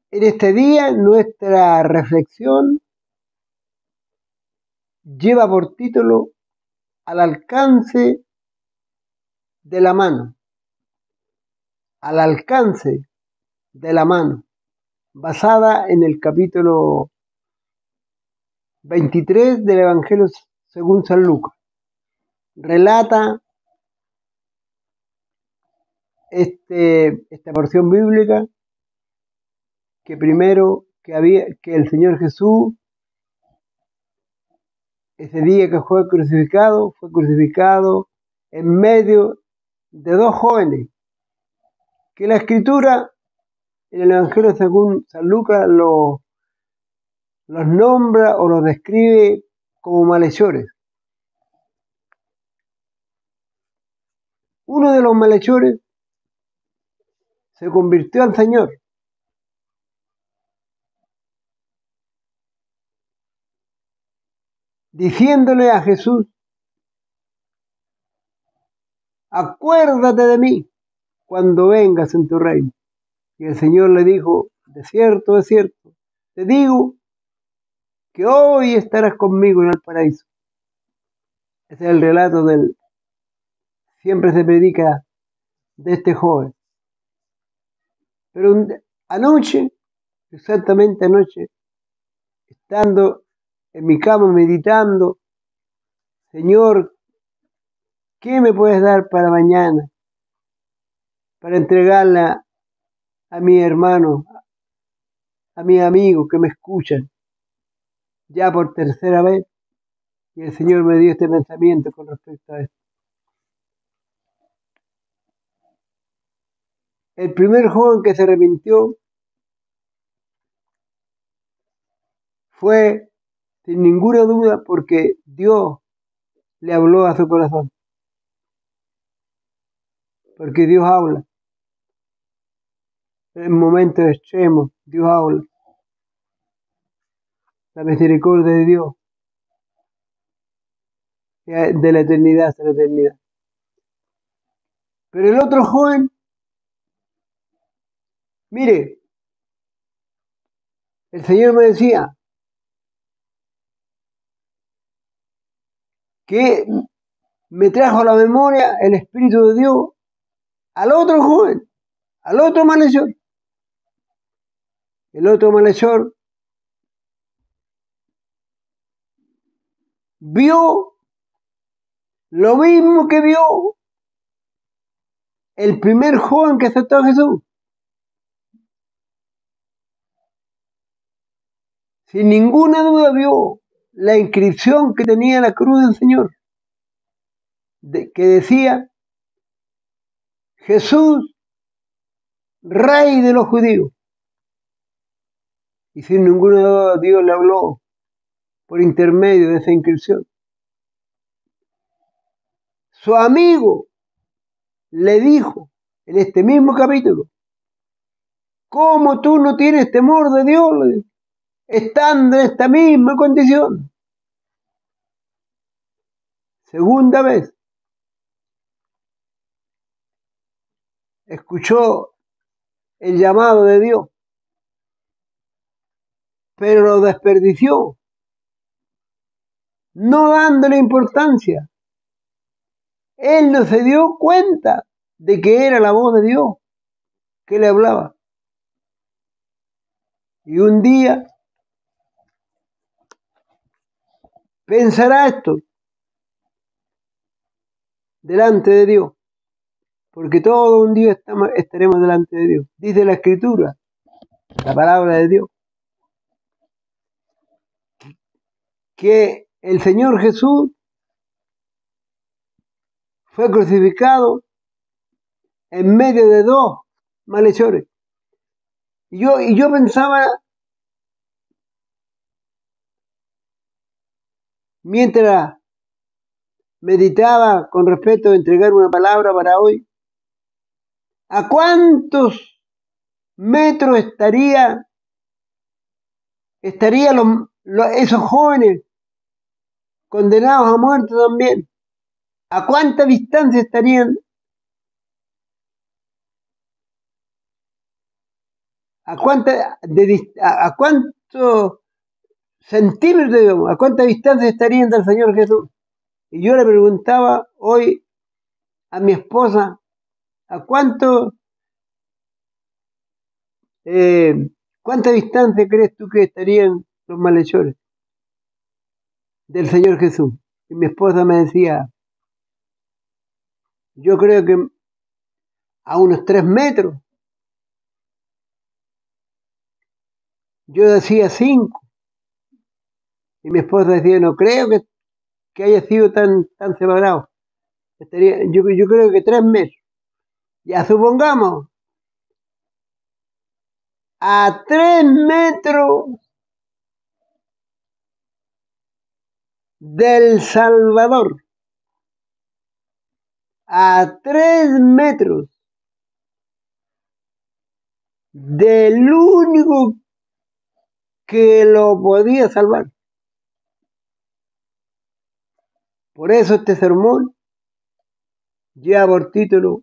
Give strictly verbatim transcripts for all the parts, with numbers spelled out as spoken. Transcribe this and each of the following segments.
En este día nuestra reflexión lleva por título Al alcance de la mano. Al alcance de la mano, basada en el capítulo veintitrés del Evangelio según San Lucas. Relata este, esta porción bíblica que primero que, había, que el Señor Jesús, ese día que fue crucificado, fue crucificado en medio de dos jóvenes, que la Escritura en el Evangelio según San Lucas lo, los nombra o los describe como malhechores. Uno de los malhechores se convirtió al Señor, diciéndole a Jesús: acuérdate de mí cuando vengas en tu reino. Y el Señor le dijo: de cierto, de cierto, te digo que hoy estarás conmigo en el paraíso. Ese es el relato del, siempre se predica de este joven. Pero anoche, exactamente anoche, estando en mi cama meditando: Señor, ¿qué me puedes dar para mañana? Para entregarla a mi hermano, a mis amigos que me escuchan, ya por tercera vez. Y el Señor me dio este pensamiento con respecto a esto. El primer joven que se arrepintió fue sin ninguna duda porque Dios le habló a su corazón. Porque Dios habla. En momentos extremos, Dios habla. La misericordia de Dios, de la eternidad hasta la eternidad. Pero el otro joven, mire, el Señor me decía que me trajo a la memoria el Espíritu de Dios al otro joven, al otro malhechor. El otro malhechor vio lo mismo que vio el primer joven que aceptó a Jesús. Sin ninguna duda vio la inscripción que tenía la cruz del Señor, de, que decía: Jesús, Rey de los judíos. Y sin ninguna duda Dios le habló por intermedio de esa inscripción. Su amigo le dijo en este mismo capítulo: ¿cómo tú no tienes temor de Dios, estando en esta misma condición? Segunda vez escuchó el llamado de Dios, pero lo desperdició, no dándole importancia. Él no se dio cuenta de que era la voz de Dios que le hablaba. Y un día pensará esto delante de Dios, porque todo un día estamos, estaremos delante de Dios. Dice la Escritura, la palabra de Dios, que el Señor Jesús fue crucificado en medio de dos malhechores. Y yo, y yo pensaba, mientras meditaba con respecto a entregar una palabra para hoy, ¿a cuántos metros estaría, estarían los, los, esos jóvenes condenados a muerte también? ¿A cuánta distancia estarían? ¿A cuánta, de, a, a cuántos centímetros, digamos, a cuánta distancia estarían del Señor Jesús? Y yo le preguntaba hoy a mi esposa, ¿a cuánto, eh, cuánta distancia crees tú que estarían los malhechores del Señor Jesús? Y mi esposa me decía, yo creo que a unos tres metros. Yo decía cinco. Y mi esposa decía, no creo que, que haya sido tan, tan separado. Estaría, yo, yo creo que tres metros. Ya supongamos, a tres metros del Salvador, a tres metros del único que lo podía salvar. Por eso este sermón lleva por título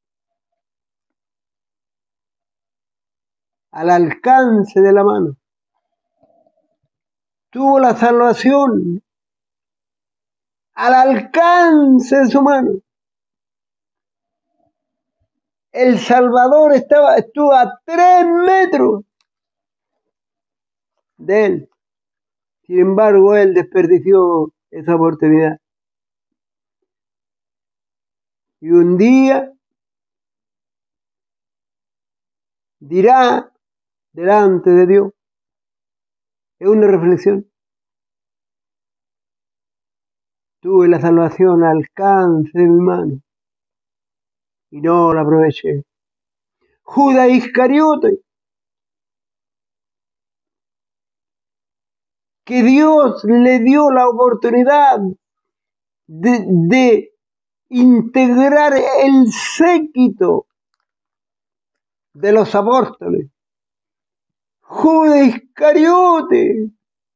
Al alcance de la mano. Tuvo la salvación al alcance de su mano. El Salvador estaba, estuvo a tres metros de él. Sin embargo, él desperdició esa oportunidad. Y un día dirá delante de Dios, es una reflexión, tuve la salvación al alcance de mi mano y no la aproveché. Judas Iscariote, que Dios le dio la oportunidad de, de integrar el séquito de los apóstoles. Judas Iscariote,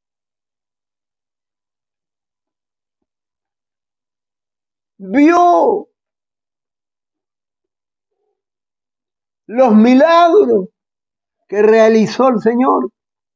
vio los milagros que realizó el Señor,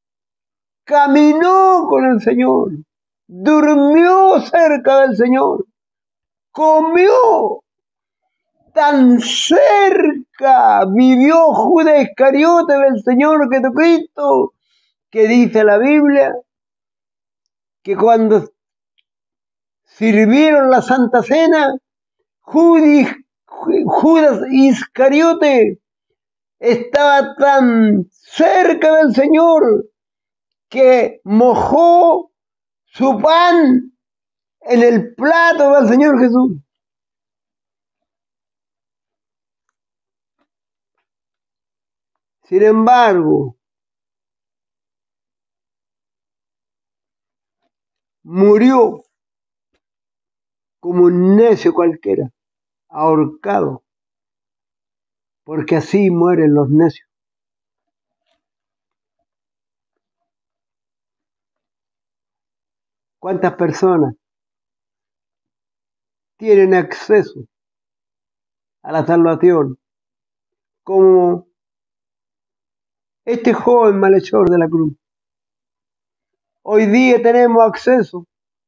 caminó con el Señor, durmió cerca del Señor, comió tan cerca, vivió Judas Iscariote del Señor Jesucristo, que dice la Biblia que cuando sirvieron la Santa Cena, Judas, Judas Iscariote estaba tan cerca del Señor que mojó su pan en el plato del Señor Jesús. Sin embargo, murió como un necio cualquiera, ahorcado, porque así mueren los necios. ¿Cuántas personas tienen acceso a la salvación como este joven malhechor de la cruz? Hoy día tenemos acceso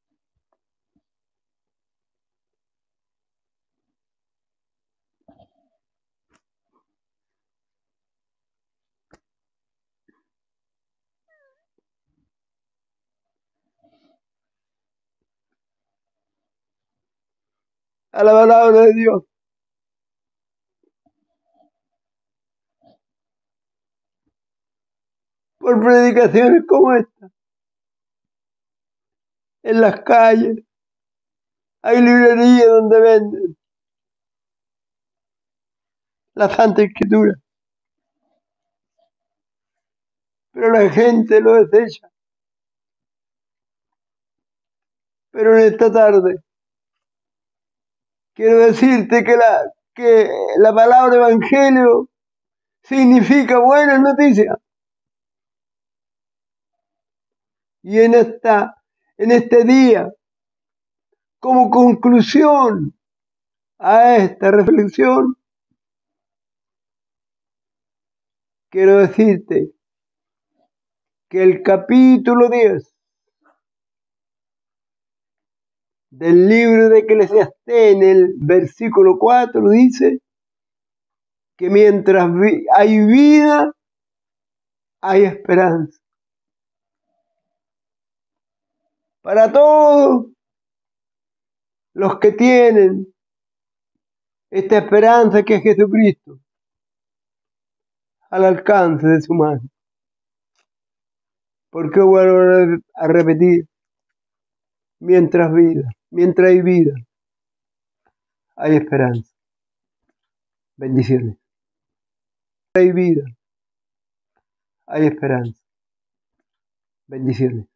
a la palabra de Dios. Por predicaciones como esta. En las calles hay librerías donde venden la Santa Escritura, pero la gente lo desecha. Pero en esta tarde quiero decirte que la, que la palabra evangelio significa buenas noticias. Y en, esta, en este día, como conclusión a esta reflexión, quiero decirte que el capítulo diez del libro de Eclesiastés, en el versículo cuatro, dice que mientras vi- hay vida, hay esperanza. Para todos los que tienen esta esperanza que es Jesucristo al alcance de su mano. Porque vuelvo a repetir, mientras vida, mientras hay vida, hay esperanza. Bendiciones. Mientras hay vida, hay esperanza. Bendiciones.